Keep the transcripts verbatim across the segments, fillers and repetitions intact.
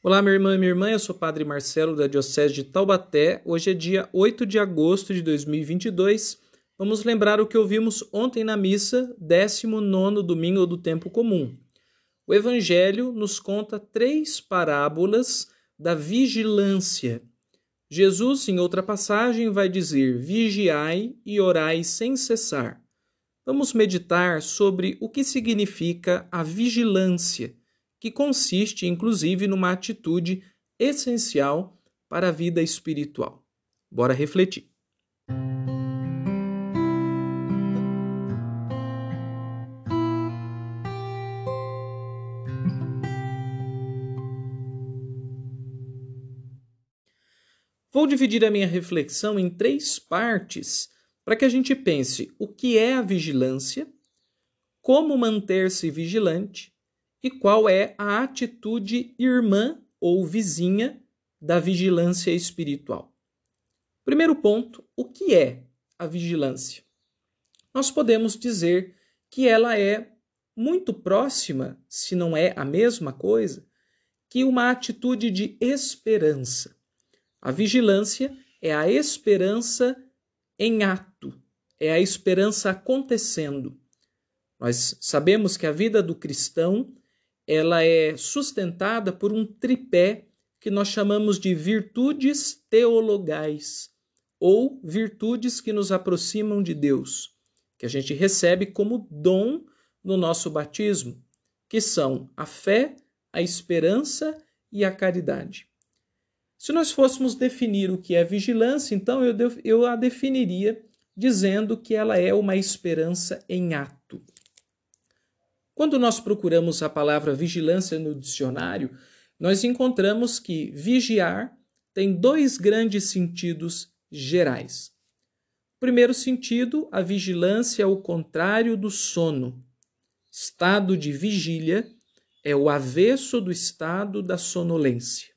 Olá, minha irmã e minha irmã, eu sou o Padre Marcelo da Diocese de Taubaté. Hoje é dia oito de agosto de dois mil e vinte e dois. Vamos lembrar o que ouvimos ontem na missa, décimo nono domingo do tempo comum. O Evangelho nos conta três parábolas da vigilância. Jesus, em outra passagem, vai dizer: vigiai e orai sem cessar. Vamos meditar sobre o que significa a vigilância, que consiste, inclusive, numa atitude essencial para a vida espiritual. Bora refletir. Vou dividir a minha reflexão em três partes para que a gente pense o que é a vigilância, como manter-se vigilante e qual é a atitude irmã ou vizinha da vigilância espiritual. Primeiro ponto, o que é a vigilância? Nós podemos dizer que ela é muito próxima, se não é a mesma coisa, que uma atitude de esperança. A vigilância é a esperança em ato, é a esperança acontecendo. Nós sabemos que a vida do cristão ela é sustentada por um tripé que nós chamamos de virtudes teologais, ou virtudes que nos aproximam de Deus, que a gente recebe como dom no nosso batismo, que são a fé, a esperança e a caridade. Se nós fôssemos definir o que é vigilância, então eu, eu a definiria dizendo que ela é uma esperança em ato. Quando nós procuramos a palavra vigilância no dicionário, nós encontramos que vigiar tem dois grandes sentidos gerais. O primeiro sentido, a vigilância é o contrário do sono. Estado de vigília é o avesso do estado da sonolência.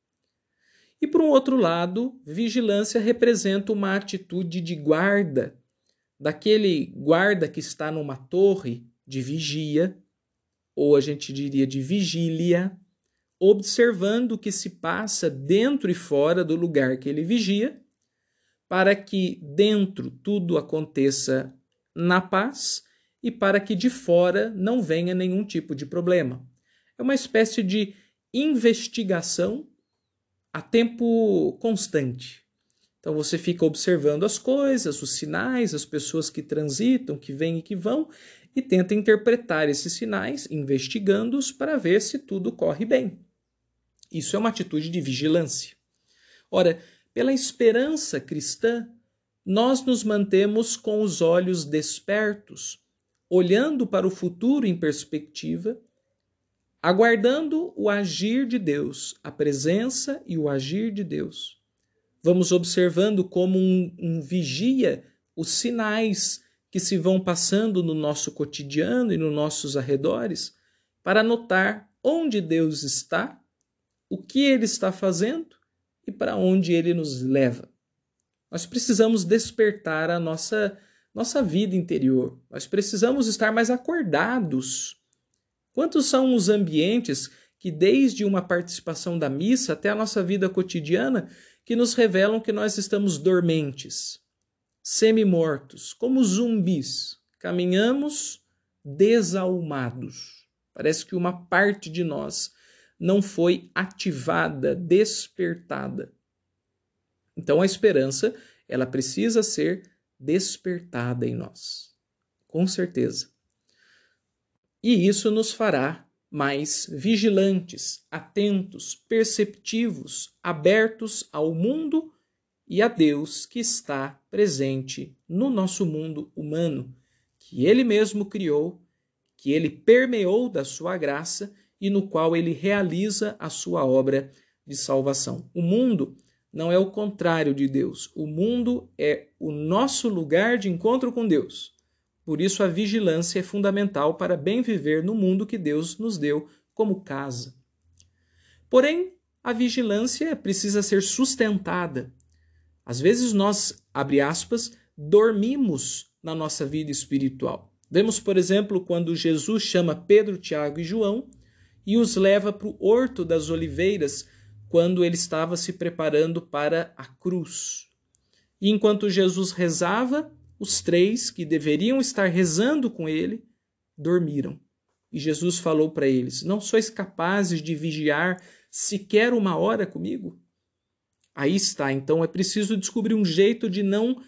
E, por um outro lado, vigilância representa uma atitude de guarda, daquele guarda que está numa torre de vigia, ou a gente diria de vigília, observando o que se passa dentro e fora do lugar que ele vigia, para que dentro tudo aconteça na paz e para que de fora não venha nenhum tipo de problema. É uma espécie de investigação a tempo constante. Então você fica observando as coisas, os sinais, as pessoas que transitam, que vêm e que vão, e tenta interpretar esses sinais, investigando-os para ver se tudo corre bem. Isso é uma atitude de vigilância. Ora, pela esperança cristã, nós nos mantemos com os olhos despertos, olhando para o futuro em perspectiva, aguardando o agir de Deus, a presença e o agir de Deus. Vamos observando como um, um vigia os sinais que se vão passando no nosso cotidiano e nos nossos arredores, para notar onde Deus está, o que Ele está fazendo e para onde Ele nos leva. Nós precisamos despertar a nossa, nossa vida interior. Nós precisamos estar mais acordados. Quantos são os ambientes que, desde uma participação da missa até a nossa vida cotidiana, que nos revelam que nós estamos dormentes, semi-mortos, como zumbis, caminhamos desalmados. Parece que uma parte de nós não foi ativada, despertada. Então a esperança, ela precisa ser despertada em nós, com certeza. E isso nos fará mais vigilantes, atentos, perceptivos, abertos ao mundo e a Deus que está presente no nosso mundo humano, que Ele mesmo criou, que Ele permeou da sua graça e no qual Ele realiza a sua obra de salvação. O mundo não é o contrário de Deus. O mundo é o nosso lugar de encontro com Deus. Por isso a vigilância é fundamental para bem viver no mundo que Deus nos deu como casa. Porém, a vigilância precisa ser sustentada. Às vezes nós, abre aspas, dormimos na nossa vida espiritual. Vemos, por exemplo, quando Jesus chama Pedro, Tiago e João e os leva para o Horto das Oliveiras, quando ele estava se preparando para a cruz. E enquanto Jesus rezava, os três que deveriam estar rezando com ele, dormiram. E Jesus falou para eles: não sois capazes de vigiar sequer uma hora comigo? Aí está, então é preciso descobrir um jeito de não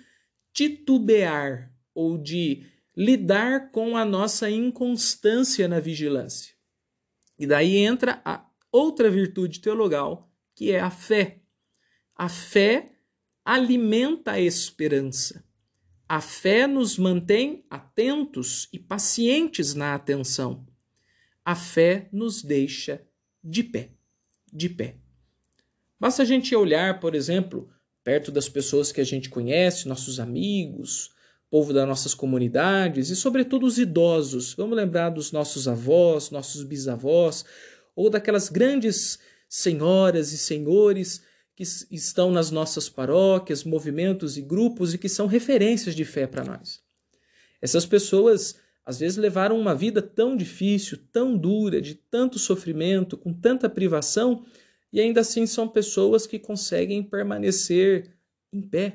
titubear ou de lidar com a nossa inconstância na vigilância. E daí entra a outra virtude teologal, que é a fé. A fé alimenta a esperança. A fé nos mantém atentos e pacientes na atenção. A fé nos deixa de pé, de pé. Basta a gente olhar, por exemplo, perto das pessoas que a gente conhece, nossos amigos, povo das nossas comunidades e, sobretudo, os idosos. Vamos lembrar dos nossos avós, nossos bisavós, ou daquelas grandes senhoras e senhores que estão nas nossas paróquias, movimentos e grupos e que são referências de fé para nós. Essas pessoas, às vezes, levaram uma vida tão difícil, tão dura, de tanto sofrimento, com tanta privação, e ainda assim são pessoas que conseguem permanecer em pé.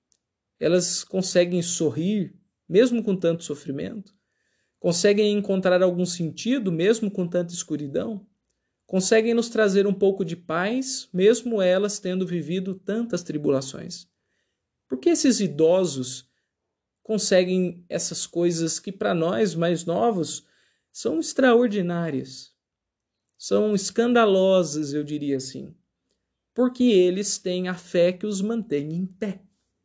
Elas conseguem sorrir, mesmo com tanto sofrimento, conseguem encontrar algum sentido, mesmo com tanta escuridão, conseguem nos trazer um pouco de paz, mesmo elas tendo vivido tantas tribulações. Por que esses idosos conseguem essas coisas que para nós mais novos são extraordinárias, são escandalosas, eu diria assim? Porque eles têm a fé que os mantém em pé.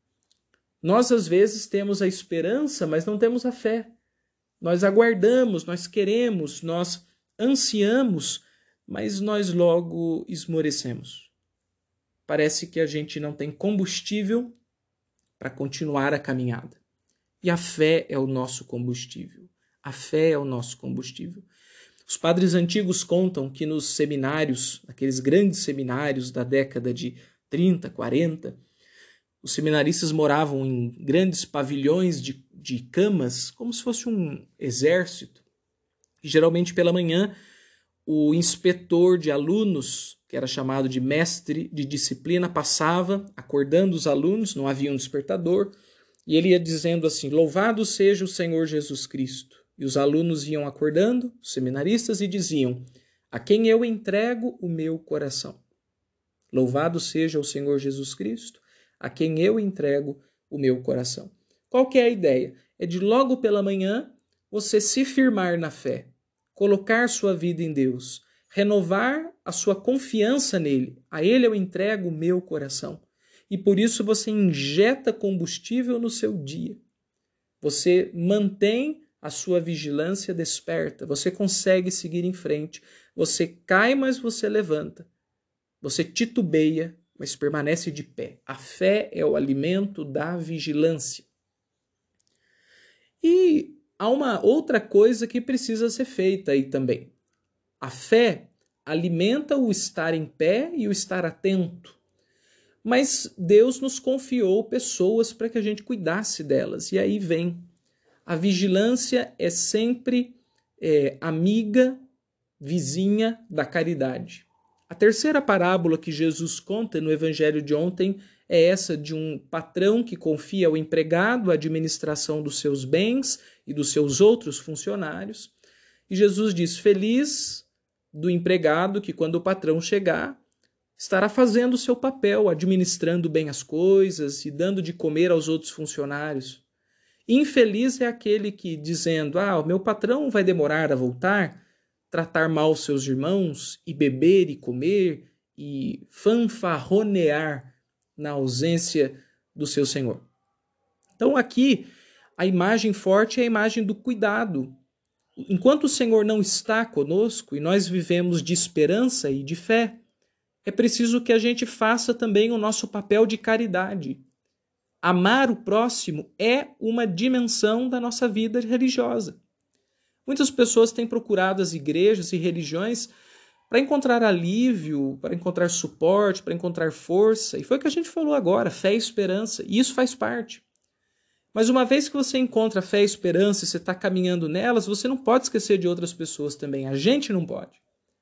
Nós, às vezes, temos a esperança, mas não temos a fé. Nós aguardamos, nós queremos, nós ansiamos, mas nós logo esmorecemos. Parece que a gente não tem combustível para continuar a caminhada. E a fé é o nosso combustível. A fé é o nosso combustível. Os padres antigos contam que nos seminários, naqueles grandes seminários da década de trinta, quarenta, os seminaristas moravam em grandes pavilhões de, de camas, como se fosse um exército. E geralmente pela manhã, o inspetor de alunos, que era chamado de mestre de disciplina, passava acordando os alunos, não havia um despertador, e ele ia dizendo assim: louvado seja o Senhor Jesus Cristo. E os alunos iam acordando, os seminaristas, e diziam: a quem eu entrego o meu coração. Louvado seja o Senhor Jesus Cristo, a quem eu entrego o meu coração. Qual que é a ideia? É de logo pela manhã você se firmar na fé, colocar sua vida em Deus, renovar a sua confiança nele. A ele eu entrego o meu coração. E por isso você injeta combustível no seu dia. Você mantém a sua vigilância desperta. Você consegue seguir em frente. Você cai, mas você levanta. Você titubeia, mas permanece de pé. A fé é o alimento da vigilância. E há uma outra coisa que precisa ser feita aí também. A fé alimenta o estar em pé e o estar atento. Mas Deus nos confiou pessoas para que a gente cuidasse delas. E aí vem. A vigilância é sempre é, amiga, vizinha da caridade. A terceira parábola que Jesus conta no evangelho de ontem é essa de um patrão que confia ao empregado a administração dos seus bens e dos seus outros funcionários. E Jesus diz: feliz do empregado que, quando o patrão chegar, estará fazendo o seu papel, administrando bem as coisas e dando de comer aos outros funcionários. Infeliz é aquele que, dizendo: ah, o meu patrão vai demorar a voltar, tratar mal seus irmãos e beber e comer e fanfarronear na ausência do seu senhor. Então aqui a imagem forte é a imagem do cuidado. Enquanto o Senhor não está conosco e nós vivemos de esperança e de fé, é preciso que a gente faça também o nosso papel de caridade. Amar o próximo é uma dimensão da nossa vida religiosa. Muitas pessoas têm procurado as igrejas e religiões para encontrar alívio, para encontrar suporte, para encontrar força. E foi o que a gente falou agora, fé e esperança. E isso faz parte. Mas uma vez que você encontra fé e esperança e você está caminhando nelas, você não pode esquecer de outras pessoas também. A gente não pode.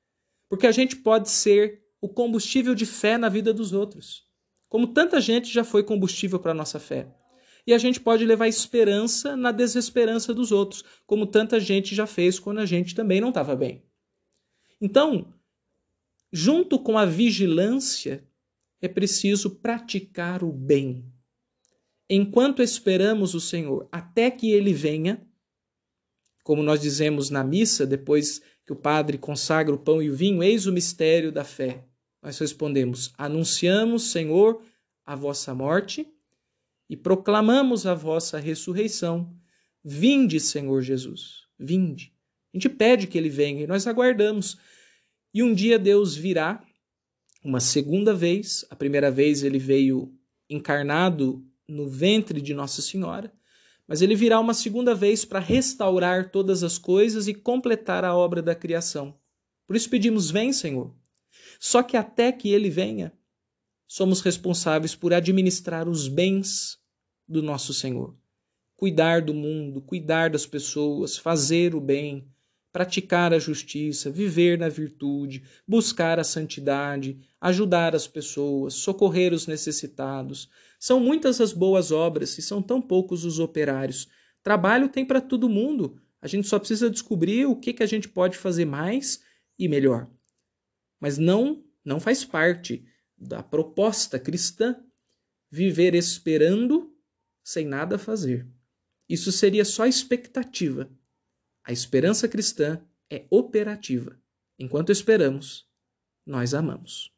Porque a gente pode ser o combustível de fé na vida dos outros. Como tanta gente já foi combustível para a nossa fé. E a gente pode levar esperança na desesperança dos outros, como tanta gente já fez quando a gente também não estava bem. Então, junto com a vigilância, é preciso praticar o bem. Enquanto esperamos o Senhor até que Ele venha, como nós dizemos na missa, depois que o padre consagra o pão e o vinho, eis o mistério da fé. Nós respondemos, anunciamos, Senhor, a vossa morte e proclamamos a vossa ressurreição. Vinde, Senhor Jesus, vinde. A gente pede que Ele venha e nós aguardamos. E um dia Deus virá, uma segunda vez. A primeira vez Ele veio encarnado no ventre de Nossa Senhora, mas Ele virá uma segunda vez para restaurar todas as coisas e completar a obra da criação. Por isso pedimos, vem, Senhor. Só que até que Ele venha, somos responsáveis por administrar os bens do nosso Senhor. Cuidar do mundo, cuidar das pessoas, fazer o bem, praticar a justiça, viver na virtude, buscar a santidade, ajudar as pessoas, socorrer os necessitados. São muitas as boas obras e são tão poucos os operários. Trabalho tem para todo mundo. A gente só precisa descobrir o que, que a gente pode fazer mais e melhor. Mas não, não faz parte da proposta cristã viver esperando sem nada fazer. Isso seria só expectativa. A esperança cristã é operativa. Enquanto esperamos, nós amamos.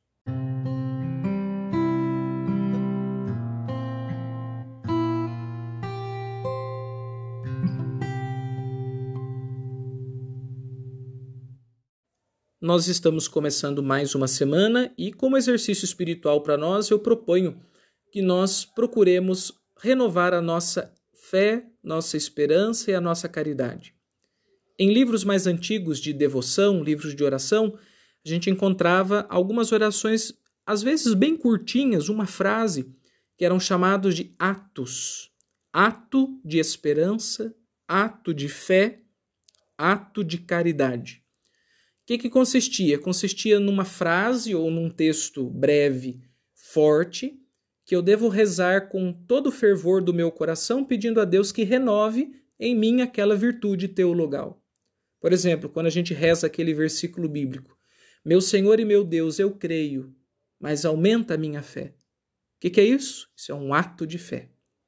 Nós estamos começando mais uma semana e, como exercício espiritual para nós, eu proponho que nós procuremos renovar a nossa fé, nossa esperança e a nossa caridade. Em livros mais antigos de devoção, livros de oração, a gente encontrava algumas orações, às vezes bem curtinhas, uma frase, que eram chamados de atos. Ato de esperança, ato de fé, ato de caridade. O que, que consistia? Consistia numa frase ou num texto breve, forte, que eu devo rezar com todo o fervor do meu coração, pedindo a Deus que renove em mim aquela virtude teologal. Por exemplo, quando a gente reza aquele versículo bíblico, meu Senhor e meu Deus, eu creio, mas aumenta a minha fé. O que, que é isso? Isso é um ato de fé.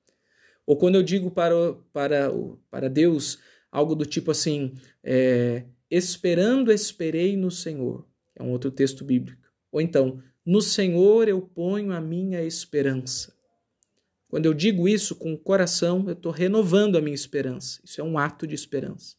Ou quando eu digo para, para, para Deus algo do tipo assim, é, esperando esperei no Senhor, é um outro texto bíblico. Ou então, no Senhor eu ponho a minha esperança. Quando eu digo isso com o coração, eu estou renovando a minha esperança. Isso é um ato de esperança.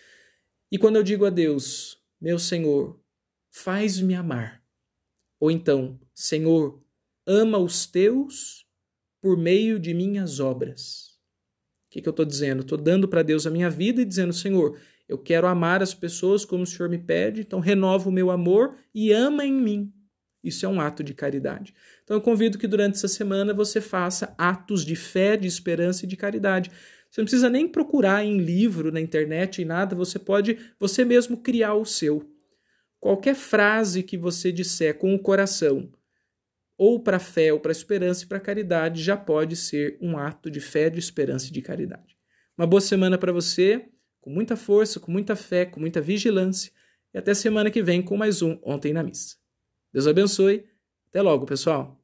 E quando eu digo a Deus, meu Senhor, faz-me amar. Ou então, Senhor, ama os teus por meio de minhas obras. O que, que eu estou dizendo? Estou dando para Deus a minha vida e dizendo, Senhor, eu quero amar as pessoas como o Senhor me pede, então renova o meu amor e ama em mim. Isso é um ato de caridade. Então eu convido que durante essa semana você faça atos de fé, de esperança e de caridade. Você não precisa nem procurar em livro, na internet, em nada, você pode você mesmo criar o seu. Qualquer frase que você disser com o coração, ou para a fé, ou para a esperança e para a caridade, já pode ser um ato de fé, de esperança e de caridade. Uma boa semana para você, com muita força, com muita fé, com muita vigilância, e até semana que vem com mais um Ontem na Missa. Deus abençoe. Até logo, pessoal.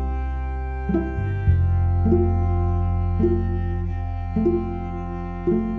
Thank you.